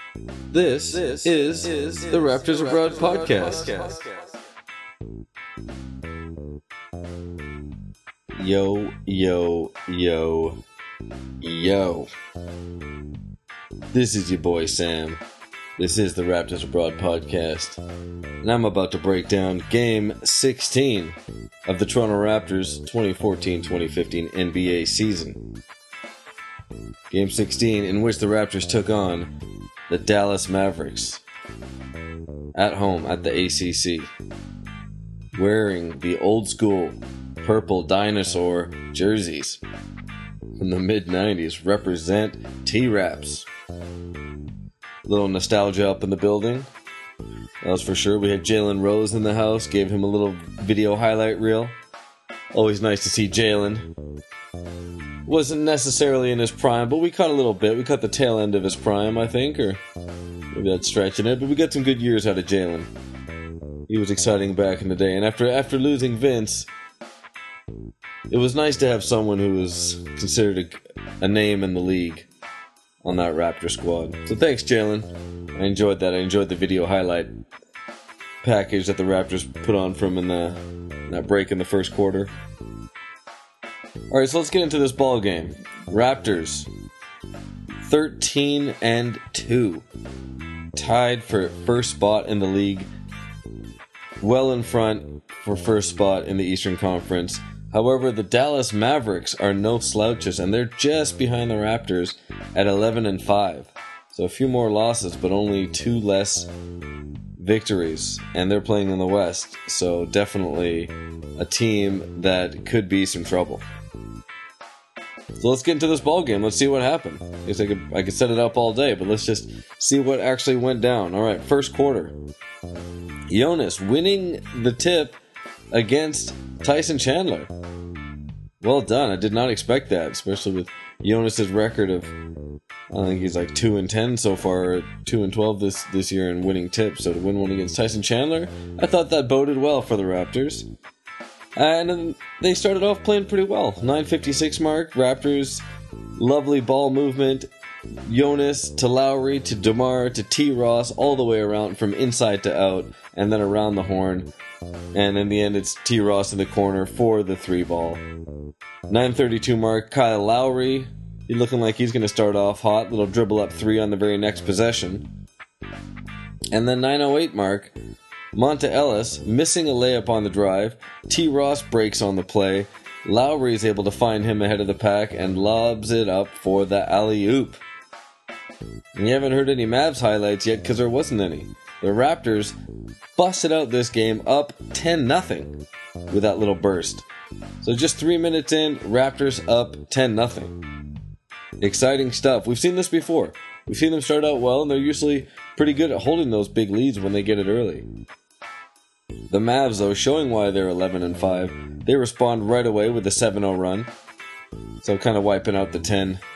This is the Raptors Abroad podcast. Yo. This is your boy Sam. This is the Raptors Abroad podcast. And I'm about to break down Game 16 of the Toronto Raptors 2014-2015 NBA season. Game 16 in which the Raptors took on the Dallas Mavericks at home at the ACC, wearing the old school purple dinosaur jerseys from the mid-90s. Represent T-Raps. Little nostalgia up in the building, that was for sure. We had Jalen Rose in the house, gave him a little video highlight reel. Always nice to see Jalen. Wasn't necessarily in his prime, but we caught a little bit. We caught the tail end of his prime, I think, or maybe that's stretching it, but we got some good years out of Jalen. He was exciting back in the day, and after losing Vince, it was nice to have someone who was considered a name in the league on that Raptor squad. So thanks, Jalen. I enjoyed that. I enjoyed the video highlight package that the Raptors put on for him in that break in the first quarter. Alright, so let's get into this ball game. Raptors 13-2, tied for first spot in the league, well in front for first spot in the Eastern Conference. However, the Dallas Mavericks are no slouches, and they're just behind the Raptors at 11-5. So a few more losses, but only 2 less victories, and they're playing in the West. So definitely a team that could be some trouble. So let's get into this ball game. Let's see what happened. I guess I could set it up all day, but let's just see what actually went down. All right, first quarter. Jonas winning the tip against Tyson Chandler. Well done. I did not expect that, especially with Jonas's record of, I think he's like 2-10 so far, 2-12 this year in winning tips. So to win one against Tyson Chandler, I thought that boded well for the Raptors. And then they started off playing pretty well. 9:56 mark, Raptors, lovely ball movement. Jonas to Lowry to DeMar to T. Ross, all the way around from inside to out, and then around the horn. And in the end, it's T. Ross in the corner for the 3-ball. 9:32 mark, Kyle Lowry, he's looking like he's going to start off hot. Little dribble up 3 on the very next possession. And then 9:08 mark, Monta Ellis missing a layup on the drive. T. Ross breaks on the play. Lowry is able to find him ahead of the pack and lobs it up for the alley-oop. And you haven't heard any Mavs highlights yet because there wasn't any. The Raptors busted out this game up 10-0 with that little burst. So just 3 minutes in, Raptors up 10-0. Exciting stuff. We've seen this before. We've seen them start out well, and they're usually pretty good at holding those big leads when they get it early. The Mavs, though, showing why they're 11-5, they respond right away with a 7-0 run. So kind of wiping out the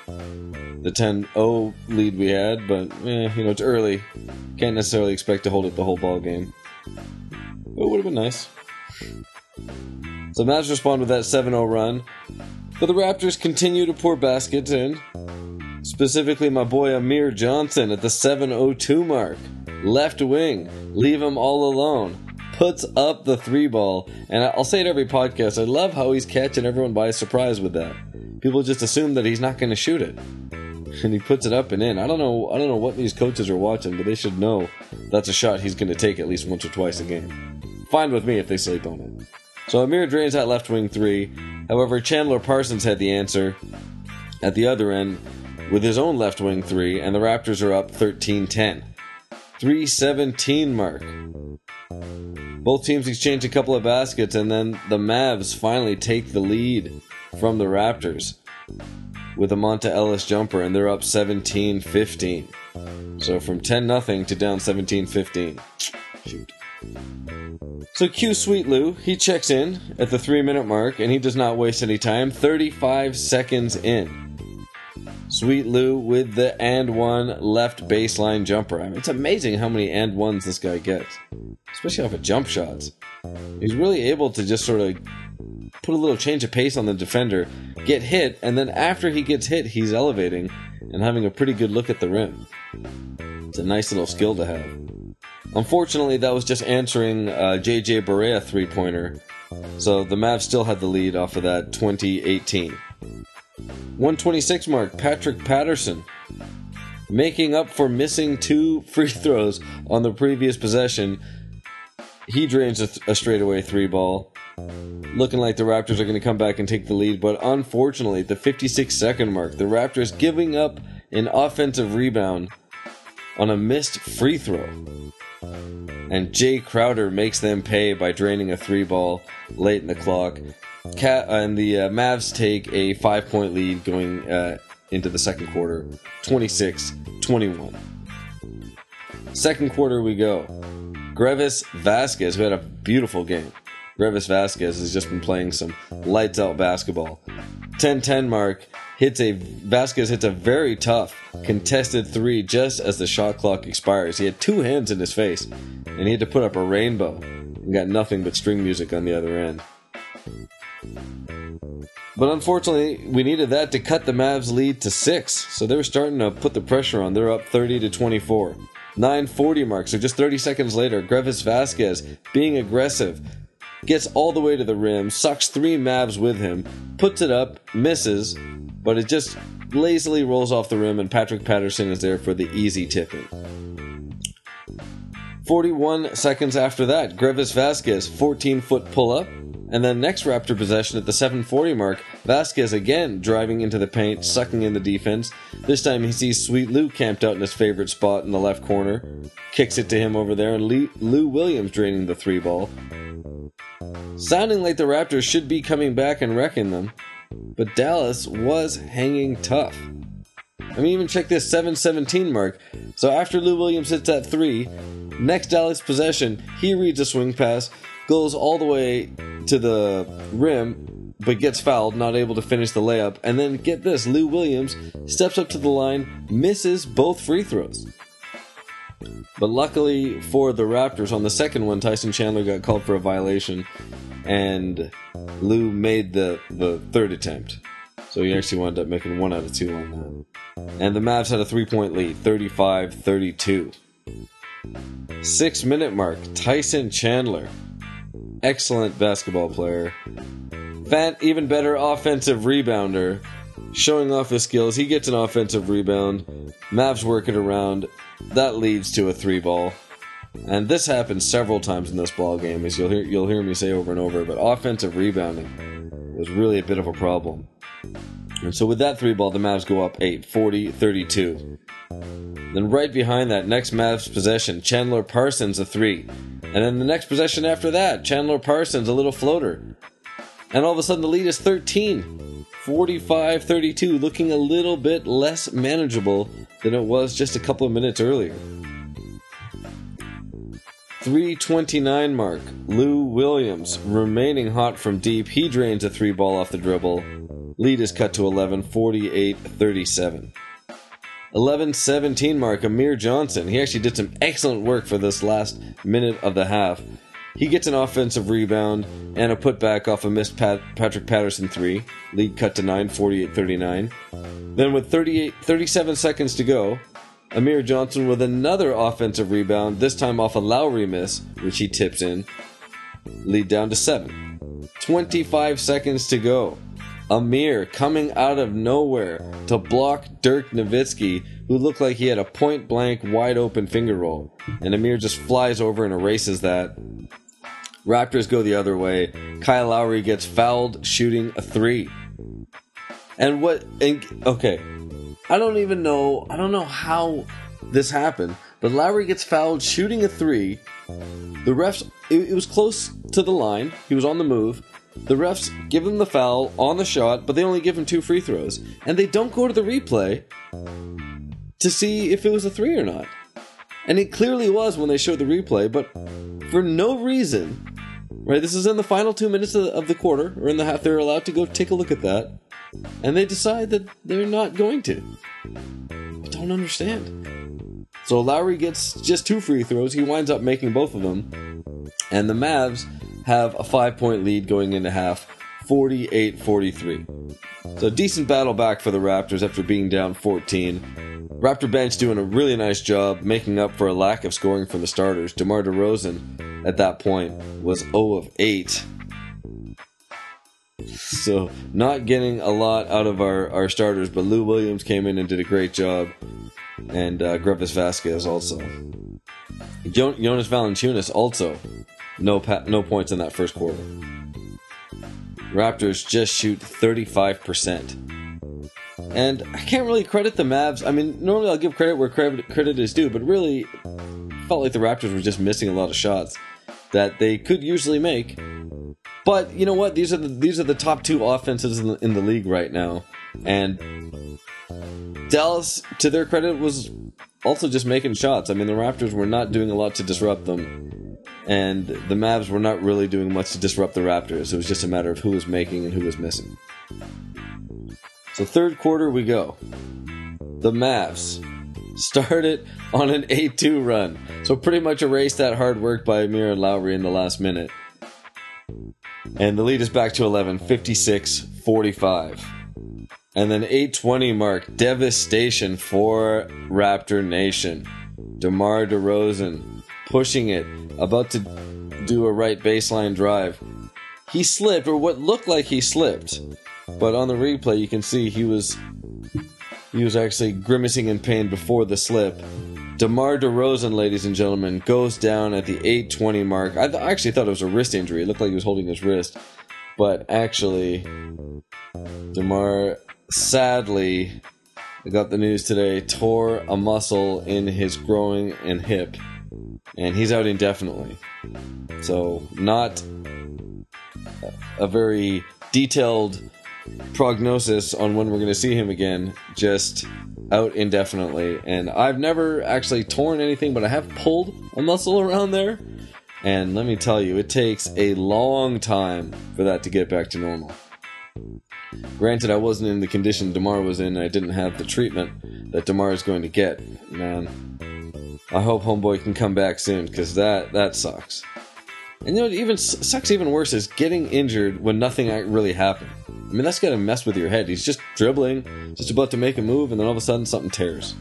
10-0 lead we had, but it's early. Can't necessarily expect to hold it the whole ball game. But it would have been nice. So Mavs respond with that 7-0 run, but the Raptors continue to pour baskets in. Specifically, my boy Amir Johnson at the 7:02 mark. Left wing, leave him all alone. Puts up the 3-ball, and I'll say it every podcast, I love how he's catching everyone by surprise with that. People just assume that he's not going to shoot it, and he puts it up and in. I don't know what these coaches are watching, but they should know that's a shot he's going to take at least once or twice a game. Fine with me if they sleep on it. So Amir drains that left wing 3. However, Chandler Parsons had the answer at the other end with his own left wing 3, and the Raptors are up 13-10. 3:17 mark. Both teams exchange a couple of baskets, and then the Mavs finally take the lead from the Raptors with a Monta Ellis jumper, and they're up 17-15. So from 10-0 to down 17-15. Shoot. So Q Sweet Lou, he checks in at the 3-minute mark, and he does not waste any time. 35 seconds in. Sweet Lou with the and one left baseline jumper. I mean, it's amazing how many and ones this guy gets, especially off of jump shots. He's really able to just sort of put a little change of pace on the defender, get hit, and then after he gets hit, he's elevating and having a pretty good look at the rim. It's a nice little skill to have. Unfortunately, that was just answering J.J. Barea three-pointer, so the Mavs still had the lead off of that 20-18. 126 mark, Patrick Patterson, making up for missing 2 free throws on the previous possession. He drains a straightaway 3-ball, looking like the Raptors are going to come back and take the lead, but unfortunately, at the 56-second mark, the Raptors giving up an offensive rebound on a missed free throw. And Jay Crowder makes them pay by draining a 3-ball late in the clock. And the Mavs take a 5-point lead going into the second quarter, 26-21. Second quarter we go. Greivis Vasquez, who had a beautiful game. Greivis Vasquez has just been playing some lights-out basketball. 10-10 mark, Vasquez hits a very tough, contested 3 just as the shot clock expires. He had 2 hands in his face, and he had to put up a rainbow, and got nothing but string music on the other end. But unfortunately, we needed that to cut the Mavs' lead to 6, so they were starting to put the pressure on. They're up 30-24. 9:40 mark, so just 30 seconds later, Greivis Vasquez, being aggressive, gets all the way to the rim, sucks 3 Mavs with him, puts it up, misses, but it just lazily rolls off the rim, and Patrick Patterson is there for the easy tip-in. 41 seconds after that, Greivis Vasquez, 14-foot pull-up, and then next Raptor possession at the 7:40 mark, Vasquez again driving into the paint, sucking in the defense. This time he sees Sweet Lou camped out in his favorite spot in the left corner, kicks it to him over there, and Lou Williams draining the 3-ball. Sounding like the Raptors should be coming back and wrecking them, but Dallas was hanging tough. I mean, even check this 7:17 mark. So after Lou Williams hits that 3, next Dallas possession, he reads a swing pass, goes all the way to the rim, but gets fouled, not able to finish the layup. And then get this, Lou Williams steps up to the line, misses both free throws. But luckily for the Raptors, on the second one, Tyson Chandler got called for a violation, and Lou made the third attempt. So he actually wound up making 1 out of 2 on that. And the Mavs had a 3-point lead, 35-32. 6-minute mark, Tyson Chandler. Excellent basketball player. Even better offensive rebounder. Showing off his skills. He gets an offensive rebound. Mavs work it around. That leads to a 3-ball. And this happens several times in this ball game, as you'll hear me say over and over, but offensive rebounding was really a bit of a problem. And so with that 3-ball, the Mavs go up 8, 40-32. Then right behind that, next Mavs possession, Chandler Parsons a 3. And then the next possession after that, Chandler Parsons a little floater. And all of a sudden the lead is 13. 45-32, looking a little bit less manageable than it was just a couple of minutes earlier. 3:29 mark, Lou Williams remaining hot from deep. He drains a 3-ball off the dribble. Lead is cut to 11, 48-37. 11:17 mark, Amir Johnson. He actually did some excellent work for this last minute of the half. He gets an offensive rebound and a putback off a missed Patrick Patterson 3. Lead cut to 9, 48-39. Then with 37 seconds to go, Amir Johnson with another offensive rebound, this time off a Lowry miss, which he tips in. Lead down to 7. 25 seconds to go. Amir coming out of nowhere to block Dirk Nowitzki, who looked like he had a point-blank, wide-open finger roll. And Amir just flies over and erases that. Raptors go the other way. Kyle Lowry gets fouled shooting a 3. Okay, I don't know how this happened, but Lowry gets fouled shooting a 3. The refs, it was close to the line. He was on the move. The refs give him the foul on the shot, but they only give him 2 free throws. And they don't go to the replay to see if it was a 3 or not. And it clearly was when they showed the replay, but for no reason, right? This is in the final 2 minutes of the quarter, or in the half. They're allowed to go take a look at that. And they decide that they're not going to. I don't understand. So Lowry gets just 2 free throws. He winds up making both of them. And the Mavs have a 5-point lead going into half, 48-43. So decent battle back for the Raptors after being down 14. Raptor bench doing a really nice job making up for a lack of scoring from the starters. DeMar DeRozan at that point was 0 of 8. So not getting a lot out of our starters, but Lou Williams came in and did a great job. And Grevis Vasquez also. Jonas Valanciunas also no points in that first quarter. Raptors just shoot 35%. And I can't really credit the Mavs. I mean, normally I'll give credit where credit is due, but really it felt like the Raptors were just missing a lot of shots that they could usually make. But you know what? These are the top two offenses in the league right now. And Dallas, to their credit, was also just making shots. I mean, the Raptors were not doing a lot to disrupt them. And the Mavs were not really doing much to disrupt the Raptors. It was just a matter of who was making and who was missing. So third quarter we go. The Mavs started on an 8-2 run. So pretty much erased that hard work by Amir and Lowry in the last minute. And the lead is back to 11, 56-45. And then 8:20 mark, devastation for Raptor Nation. DeMar DeRozan pushing it, about to do a right baseline drive. He slipped, or what looked like he slipped. But on the replay, you can see he was actually grimacing in pain before the slip. DeMar DeRozan, ladies and gentlemen, goes down at the 8:20 mark. I actually thought it was a wrist injury. It looked like he was holding his wrist. But actually, DeMar, sadly, I got the news today, tore a muscle in his groin and hip. And he's out indefinitely. So, not a very detailed prognosis on when we're going to see him again, just out indefinitely. And I've never actually torn anything, but I have pulled a muscle around there, and let me tell you, it takes a long time for that to get back to normal. Granted, I wasn't in the condition DeMar was in, and I didn't have the treatment that DeMar is going to get. Man, I hope homeboy can come back soon, because that sucks. And you know what even sucks even worse is getting injured when nothing really happened. I mean, that's gotta mess with your head. He's just dribbling, just about to make a move, and then all of a sudden something tears.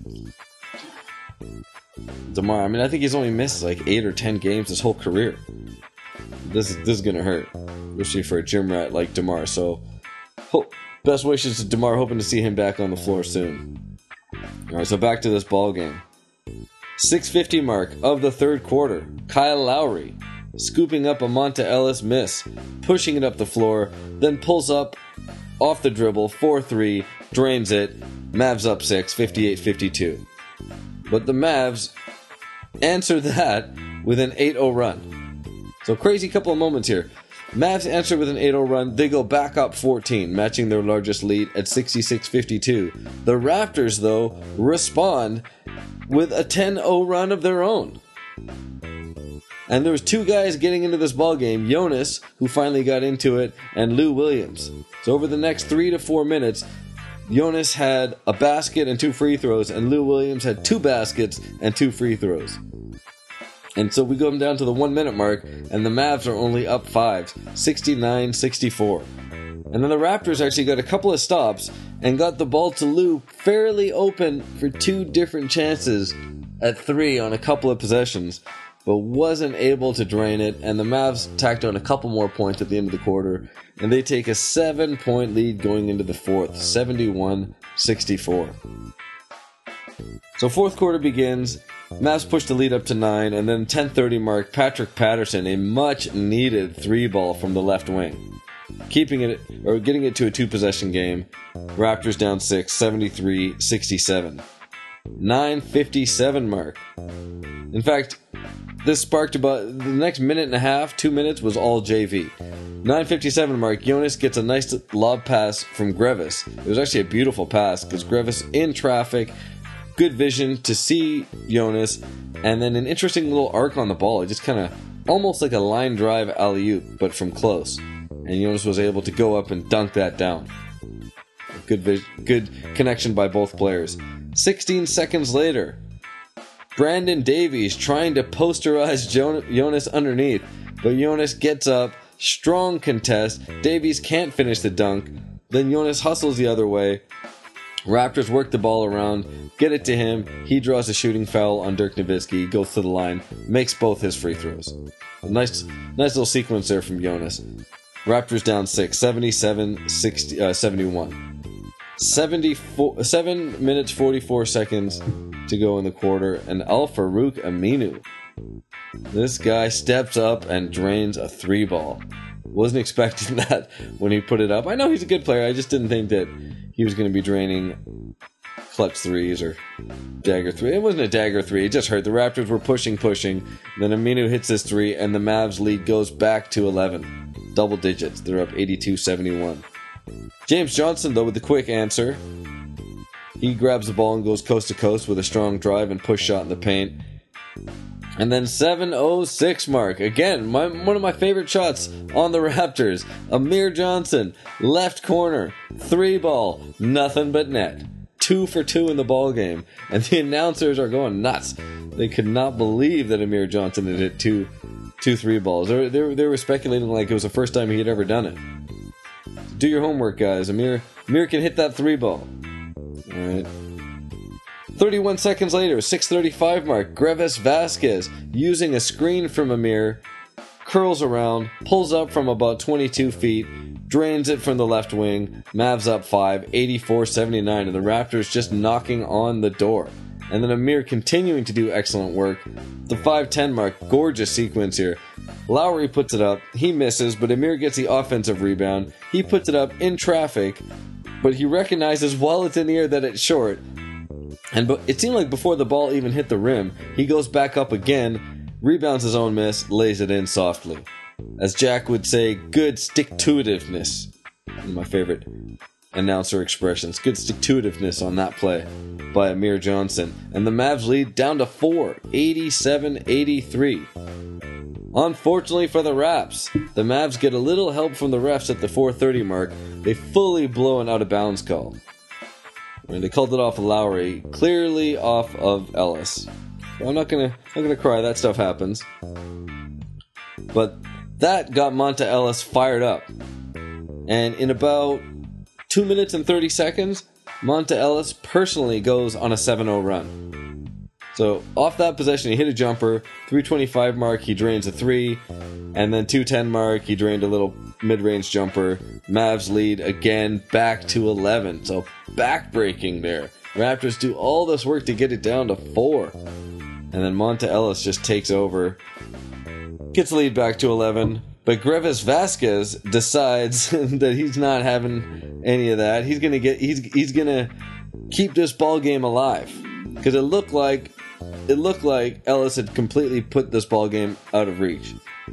DeMar, I mean, I think he's only missed like 8 or 10 games his whole career. This is gonna hurt, especially for a gym rat like DeMar. So, best wishes to DeMar, hoping to see him back on the floor soon. Alright, so back to this ball game. 6:50 mark of the third quarter. Kyle Lowry scooping up a Monta Ellis miss, pushing it up the floor, then pulls up off the dribble, 4-3, drains it, Mavs up 6, 58-52. But the Mavs answer that with an 8-0 run. So crazy couple of moments here. Mavs answer with an 8-0 run, they go back up 14, matching their largest lead at 66-52. The Raptors, though, respond with a 10-0 run of their own. And there was two guys getting into this ball game, Jonas, who finally got into it, and Lou Williams. So over the next 3 to 4 minutes, Jonas had a basket and 2 free throws, and Lou Williams had 2 baskets and 2 free throws. And so we go down to the 1 minute mark, and the Mavs are only up 5, 69-64. And then the Raptors actually got a couple of stops and got the ball to Lou fairly open for 2 different chances at 3 on a couple of possessions, but wasn't able to drain it, and the Mavs tacked on a couple more points at the end of the quarter, and they take a 7-point lead going into the fourth, 71-64. So fourth quarter begins, Mavs push the lead up to 9, and then 10:30 mark, Patrick Patterson, a much-needed 3-ball from the left wing, keeping it, or getting it to a 2-possession game. Raptors down 6, 73-67. 9:57 mark. In fact, this sparked about the next minute and a half, 2 minutes was all JV. 9:57 mark, Jonas gets a nice lob pass from Grevis. It was actually a beautiful pass because Grevis in traffic, good vision to see Jonas, and then an interesting little arc on the ball. It just kind of almost like a line drive alley-oop, but from close. And Jonas was able to go up and dunk that down. Good connection by both players. 16 seconds later, Brandon Davies trying to posterize Jonas underneath, but Jonas gets up, strong contest, Davies can't finish the dunk, then Jonas hustles the other way, Raptors work the ball around, get it to him. He draws a shooting foul on Dirk Nowitzki, goes to the line, makes both his free throws. A nice little sequence there from Jonas. Raptors down 6, 77-71. 7 minutes 44 seconds to go in the quarter, and Al-Farouq Aminu. This guy steps up and drains a 3-ball. Wasn't expecting that when he put it up. I know he's a good player, I just didn't think that he was going to be draining clutch threes or dagger three. It wasn't a dagger three, it just hurt. The Raptors were pushing. Then Aminu hits this 3, and the Mavs lead goes back to 11. Double digits. They're up 82-71. James Johnson, though, with the quick answer. He grabs the ball and goes coast to coast with a strong drive and push shot in the paint. And then 7:06 mark. Again, one of my favorite shots on the Raptors. Amir Johnson, left corner, 3-ball, nothing but net. 2 for 2 in the ball game. And the announcers are going nuts. They could not believe that Amir Johnson had hit two 3-balls. They were speculating like it was the first time he had ever done it. Do your homework, guys. Amir can hit that 3-ball. Alright. 31 seconds later, 6:35 mark, Grevis Vasquez, using a screen from Amir, curls around, pulls up from about 22 feet, drains it from the left wing, Mavs up 5, 84-79, and the Raptors just knocking on the door. And then Amir continuing to do excellent work. The 5:10 mark, gorgeous sequence here. Lowry puts it up, he misses, but Amir gets the offensive rebound. He puts it up in traffic, but he recognizes while it's in the air that it's short. And it seemed like before the ball even hit the rim, he goes back up again, rebounds his own miss, lays it in softly. As Jack would say, good stick-to-itiveness. One of my favorite announcer expressions. Good stick-to-itiveness on that play by Amir Johnson. And the Mavs lead down to 4, 87-83. Unfortunately for the Raps, the Mavs get a little help from the refs at the 4:30 mark. They fully blow an out-of-bounds call. They called it off of Lowry, clearly off of Ellis. I'm not gonna cry, that stuff happens. But that got Monta Ellis fired up. And in about 2 minutes and 30 seconds, Monta Ellis personally goes on a 7-0 run. So off that possession, he hit a jumper, 3:25 mark, he drains a 3, and then 2:10 mark, he drained a little mid-range jumper. Mavs lead again back to 11. So back-breaking there. Raptors do all this work to get it down to 4. And then Monta Ellis just takes over, gets the lead back to 11. But Grevis Vasquez decides that he's not having any of that. He's gonna keep this ball game alive, because it looked like Ellis had completely put this ball game out of reach.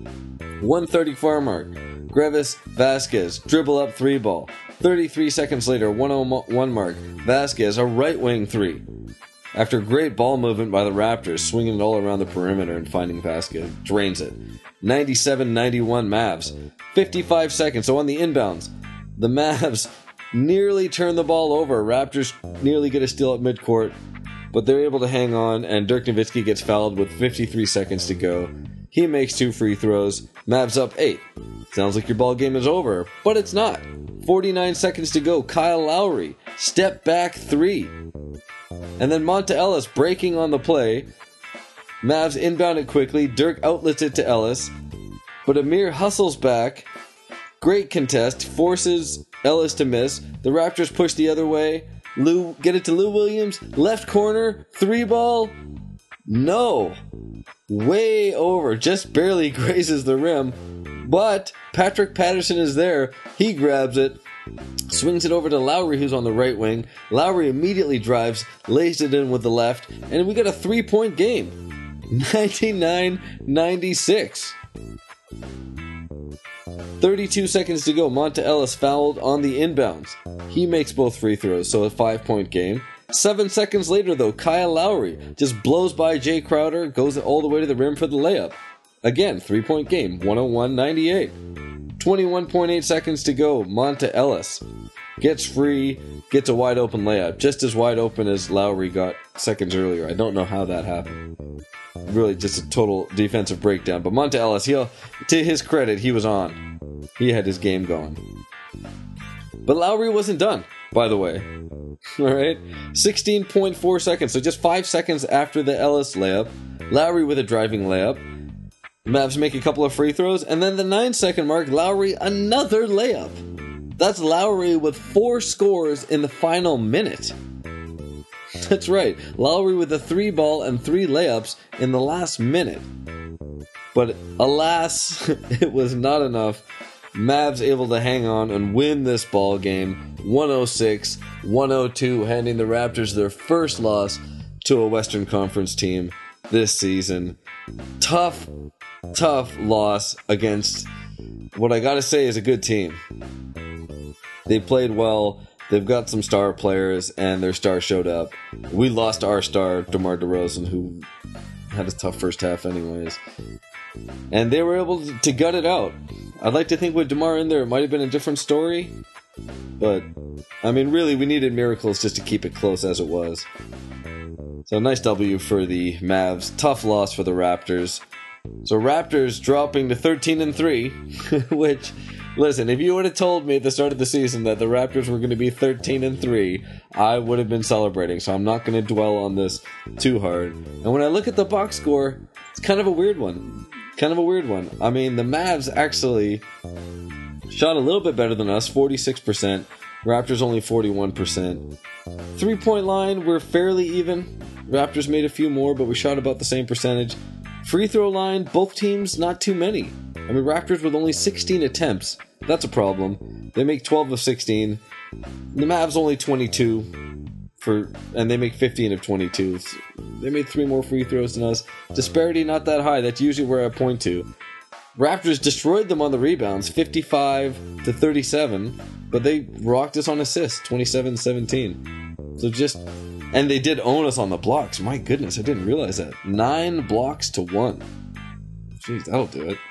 1:34 mark, Grevis Vasquez dribble up 3-ball. 33 seconds later, 1:01 mark, Vasquez a right wing 3. After great ball movement by the Raptors, swinging it all around the perimeter and finding Vasquez, drains it. 97-91 Mavs. 55 seconds, so on the inbounds, the Mavs nearly turn the ball over. Raptors nearly get a steal at midcourt, but they're able to hang on, and Dirk Nowitzki gets fouled with 53 seconds to go. He makes 2 free throws. Mavs up 8. Sounds like your ball game is over, but it's not. 49 seconds to go. Kyle Lowry, step back 3. And then Monta Ellis breaking on the play. Mavs inbound it quickly. Dirk outlets it to Ellis, but Amir hustles back. Great contest, forces Ellis to miss. The Raptors push the other way. Get it to Lou Williams. Left corner, 3-ball. No. Way over. Just barely grazes the rim. But Patrick Patterson is there. He grabs it. Swings it over to Lowry, who's on the right wing. Lowry immediately drives, lays it in with the left, and we got a 3-point game. 99-96. 32 seconds to go. Monta Ellis fouled on the inbounds. He makes both free throws, so a 5-point game. 7 seconds later, though, Kyle Lowry just blows by Jay Crowder, goes all the way to the rim for the layup. Again, 3-point game, 101-98. 21.8 seconds to go. Monta Ellis gets free, gets a wide open layup, just as wide open as Lowry got seconds earlier. I don't know how that happened. Really just a total defensive breakdown. But Monta Ellis, to his credit, he was on. He had his game going. But Lowry wasn't done, by the way. All right, 16.4 seconds. So just 5 seconds after the Ellis layup, Lowry with a driving layup. Mavs make a couple of free throws, and then the 9-second mark, Lowry another layup. That's Lowry with 4 scores in the final minute. That's right, Lowry with a 3-ball and 3 layups in the last minute. But alas, it was not enough. Mavs able to hang on and win this ball game, 106-102, handing the Raptors their first loss to a Western Conference team this season. Tough loss against what I gotta say is a good team. They played well. They've got some star players, and their star showed up. We lost our star, DeMar DeRozan, who had a tough first half anyways. And they were able to gut it out. I'd like to think with DeMar in there, it might have been a different story. But, I mean, really, we needed miracles just to keep it close as it was. So, nice W for the Mavs. Tough loss for the Raptors. So, Raptors dropping to 13-3, which... Listen, if you would have told me at the start of the season that the Raptors were going to be 13-3, I would have been celebrating, so I'm not going to dwell on this too hard. And when I look at the box score, it's kind of a weird one. I mean, the Mavs actually shot a little bit better than us, 46%. Raptors only 41%. 3-point line, we're fairly even. Raptors made a few more, but we shot about the same percentage. Free throw line, both teams, not too many. I mean, Raptors with only 16 attempts. That's a problem. They make 12 of 16. The Mavs only 22, and they make 15 of 22. So they made 3 more free throws than us. Disparity not that high. That's usually where I point to. Raptors destroyed them on the rebounds, 55-37, but they rocked us on assists, 27-17. So and they did own us on the blocks. My goodness, I didn't realize that. 9 blocks to 1. Jeez, that'll do it.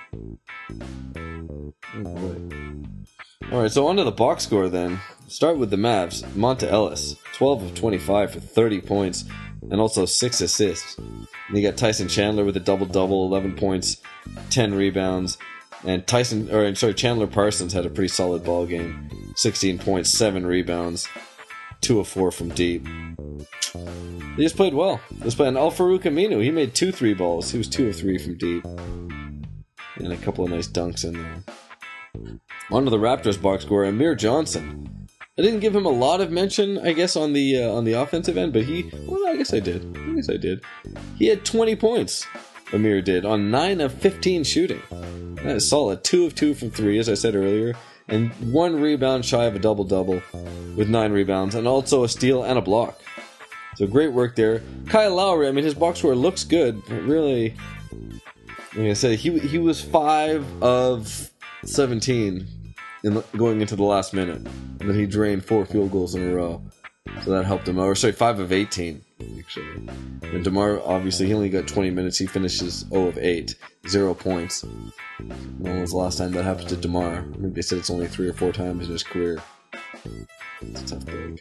Oh boy. Alright, so on to the box score then. Start with the Mavs. Monta Ellis, 12 of 25 for 30 points and also 6 assists. And you got Tyson Chandler with a double-double, 11 points, 10 rebounds. And Chandler Parsons had a pretty solid ball game. 16 points, 7 rebounds, 2 of 4 from deep. They just played well. And Al-Farouq Aminu, he made 2 3-balls. He was 2 of 3 from deep. And a couple of nice dunks in there. On to the Raptors box score, Amir Johnson. I didn't give him a lot of mention, I guess, on the offensive end, but I guess I did. He had 20 points, Amir did, on 9 of 15 shooting. That is solid. 2 of 2 from 3, as I said earlier, and 1 rebound shy of a double-double with 9 rebounds, and also a steal and a block. So great work there. Kyle Lowry, I mean, his box score looks good, but really... Like I said, he was 5 of 17 going into the last minute. And then he drained 4 field goals in a row. So that helped him out. Or 5 of 18, actually. And DeMar, obviously, he only got 20 minutes. He finishes 0 of 8. 0 points. When was the last time that happened to DeMar? I think they said it's only 3 or 4 times in his career. It's a tough break.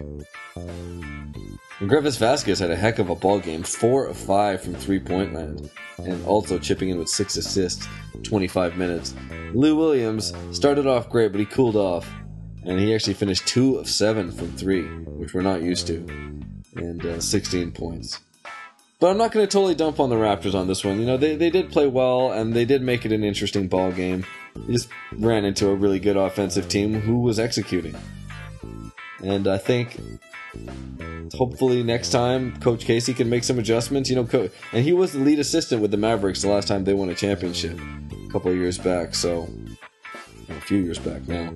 And Griffiths Vasquez had a heck of a ball game. 4 of 5 from 3-point land. And also chipping in with 6 assists, 25 minutes. Lou Williams started off great, but he cooled off. And he actually finished 2 of 7 from 3, which we're not used to. And 16 points. But I'm not going to totally dump on the Raptors on this one. You know, they did play well, and they did make it an interesting ball game. They just ran into a really good offensive team who was executing. And I think... hopefully next time Coach Casey can make some adjustments. You know, and he was the lead assistant with the Mavericks the last time they won a championship a couple of years back. So a few years back now.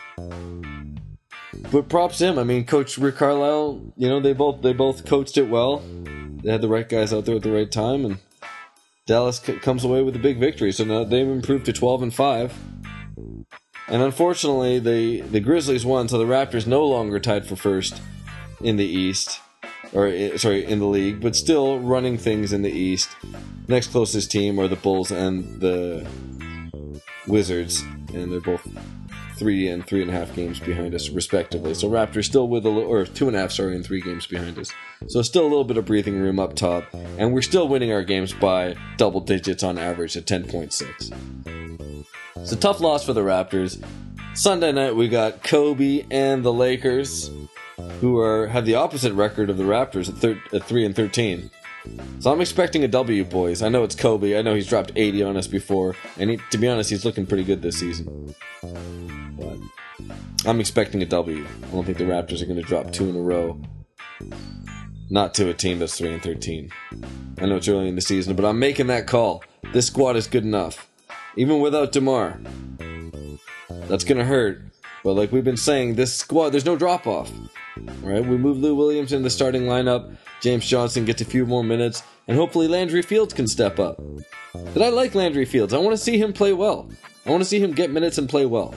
But props to him. I mean, Coach Rick Carlisle. You know, they both coached it well. They had the right guys out there at the right time, and Dallas comes away with a big victory. So now they've improved to 12-5. And unfortunately, the Grizzlies won, so the Raptors no longer tied for first in the East, in the league, but still running things in the East. Next closest team are the Bulls and the Wizards, and they're both 3 and 3.5 games behind us, respectively. So Raptors still with 2.5, and 3 games behind us. So still a little bit of breathing room up top, and we're still winning our games by double digits on average at 10.6. It's a tough loss for the Raptors. Sunday night we got Kobe and the Lakers. who have the opposite record of the Raptors at 3-13. So I'm expecting a W, boys. I know it's Kobe. I know he's dropped 80 on us before, and to be honest, he's looking pretty good this season. But I'm expecting a W. I don't think the Raptors are going to drop 2 in a row. Not to a team that's 3-13. I know it's early in the season, but I'm making that call. This squad is good enough. Even without DeMar. That's going to hurt. But like we've been saying, this squad, there's no drop-off. Right? We move Lou Williams in the starting lineup. James Johnson gets a few more minutes. And hopefully Landry Fields can step up. But I like Landry Fields. I want to see him play well. I want to see him get minutes and play well.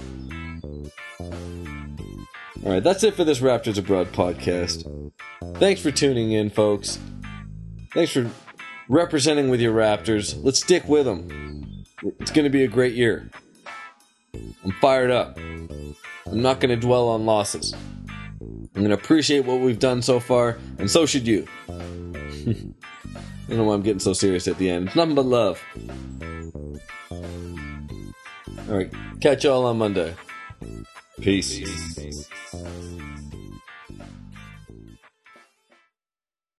Alright, that's it for this Raptors Abroad podcast. Thanks for tuning in, folks. Thanks for representing with your Raptors. Let's stick with them. It's going to be a great year. I'm fired up. I'm not going to dwell on losses. I'm going to appreciate what we've done so far, and so should you. I don't know why I'm getting so serious at the end. It's nothing but love. Alright, catch y'all on Monday. Peace.